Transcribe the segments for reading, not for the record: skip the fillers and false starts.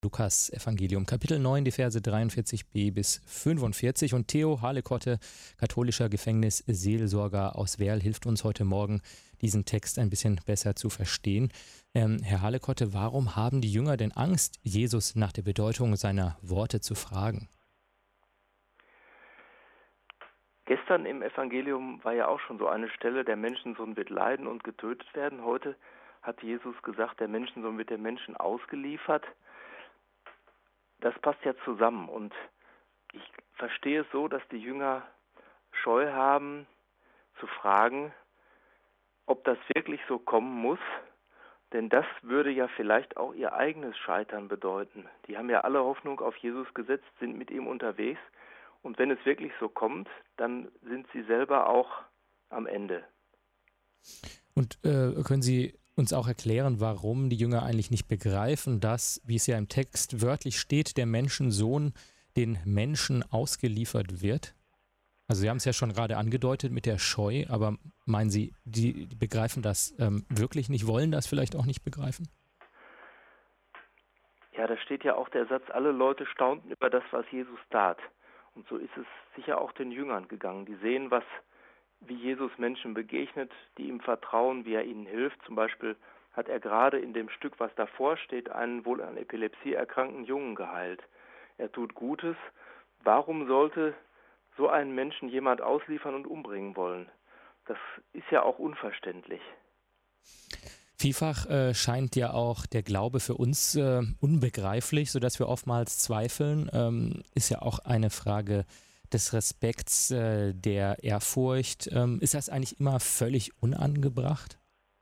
Lukas Evangelium, Kapitel 9, die Verse 43b bis 45. Und Theo Halekotte, katholischer Gefängnisseelsorger aus Werl, hilft uns heute Morgen, diesen Text ein bisschen besser zu verstehen. Herr Halekotte, warum haben die Jünger denn Angst, Jesus nach der Bedeutung seiner Worte zu fragen? Gestern im Evangelium war ja auch schon so eine Stelle, der Menschensohn wird leiden und getötet werden. Heute hat Jesus gesagt, der Menschensohn wird den Menschen ausgeliefert. Das passt ja zusammen und ich verstehe es so, dass die Jünger Scheu haben zu fragen, ob das wirklich so kommen muss, denn das würde ja vielleicht auch ihr eigenes Scheitern bedeuten. Die haben ja alle Hoffnung auf Jesus gesetzt, sind mit ihm unterwegs und wenn es wirklich so kommt, dann sind sie selber auch am Ende. Und können Sie uns auch erklären, warum die Jünger eigentlich nicht begreifen, dass, wie es ja im Text wörtlich steht, der Menschensohn den Menschen ausgeliefert wird? Also Sie haben es ja schon gerade angedeutet mit der Scheu, aber meinen Sie, die begreifen das wirklich nicht, wollen das vielleicht auch nicht begreifen? Ja, da steht ja auch der Satz, alle Leute staunten über das, was Jesus tat. Und so ist es sicher auch den Jüngern gegangen. Die sehen, wie Jesus Menschen begegnet, die ihm vertrauen, wie er ihnen hilft. Zum Beispiel hat er gerade in dem Stück, was davor steht, einen wohl an Epilepsie erkrankten Jungen geheilt. Er tut Gutes. Warum sollte so einen Menschen jemand ausliefern und umbringen wollen? Das ist ja auch unverständlich. Vielfach scheint ja auch der Glaube für uns unbegreiflich, sodass wir oftmals zweifeln. Ist ja auch eine Frage des Respekts, der Ehrfurcht. Ist das eigentlich immer völlig unangebracht?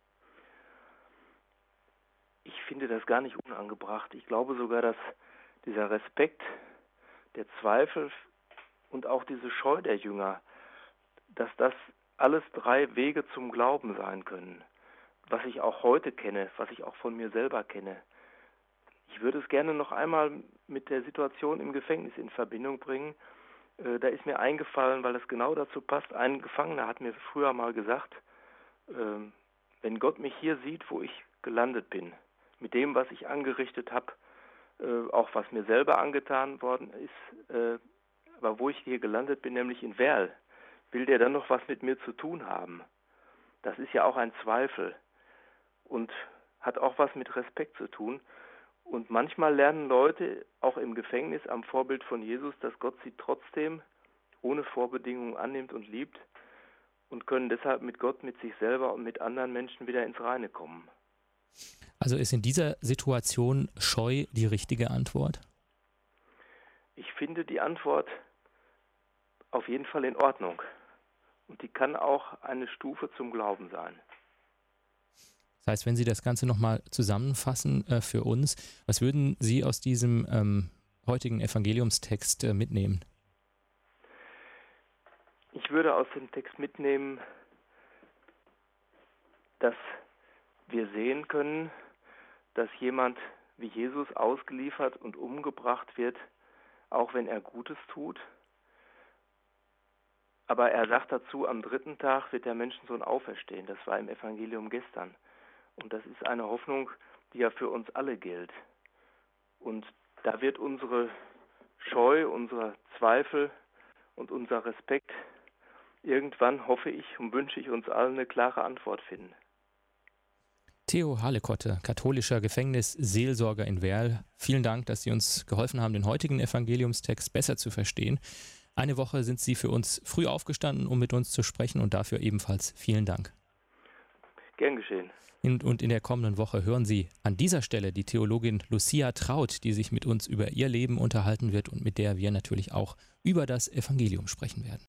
Ich finde das gar nicht unangebracht. Ich glaube sogar, dass dieser Respekt, der Zweifel und auch diese Scheu der Jünger, dass das alles drei Wege zum Glauben sein können. Was ich auch heute kenne, was ich auch von mir selber kenne. Ich würde es gerne noch einmal mit der Situation im Gefängnis in Verbindung bringen. Da ist mir eingefallen, weil es genau dazu passt, ein Gefangener hat mir früher mal gesagt, wenn Gott mich hier sieht, wo ich gelandet bin, mit dem, was ich angerichtet habe, auch was mir selber angetan worden ist, aber wo ich hier gelandet bin, nämlich in Werl, will der dann noch was mit mir zu tun haben? Das ist ja auch ein Zweifel und hat auch was mit Respekt zu tun. Und manchmal lernen Leute auch im Gefängnis am Vorbild von Jesus, dass Gott sie trotzdem ohne Vorbedingungen annimmt und liebt und können deshalb mit Gott, mit sich selber und mit anderen Menschen wieder ins Reine kommen. Also ist in dieser Situation Scheu die richtige Antwort? Ich finde die Antwort auf jeden Fall in Ordnung. Und die kann auch eine Stufe zum Glauben sein. Das heißt, wenn Sie das Ganze nochmal zusammenfassen für uns, was würden Sie aus diesem heutigen Evangeliumstext mitnehmen? Ich würde aus dem Text mitnehmen, dass wir sehen können, dass jemand wie Jesus ausgeliefert und umgebracht wird, auch wenn er Gutes tut. Aber er sagt dazu, am dritten Tag wird der Menschensohn auferstehen. Das war im Evangelium gestern. Und das ist eine Hoffnung, die ja für uns alle gilt. Und da wird unsere Scheu, unser Zweifel und unser Respekt irgendwann, hoffe ich und wünsche ich uns allen, eine klare Antwort finden. Theo Halekotte, katholischer Gefängnisseelsorger in Werl. Vielen Dank, dass Sie uns geholfen haben, den heutigen Evangeliumstext besser zu verstehen. Eine Woche sind Sie für uns früh aufgestanden, um mit uns zu sprechen und dafür ebenfalls vielen Dank. Gern geschehen. Und in der kommenden Woche hören Sie an dieser Stelle die Theologin Lucia Traut, die sich mit uns über ihr Leben unterhalten wird und mit der wir natürlich auch über das Evangelium sprechen werden.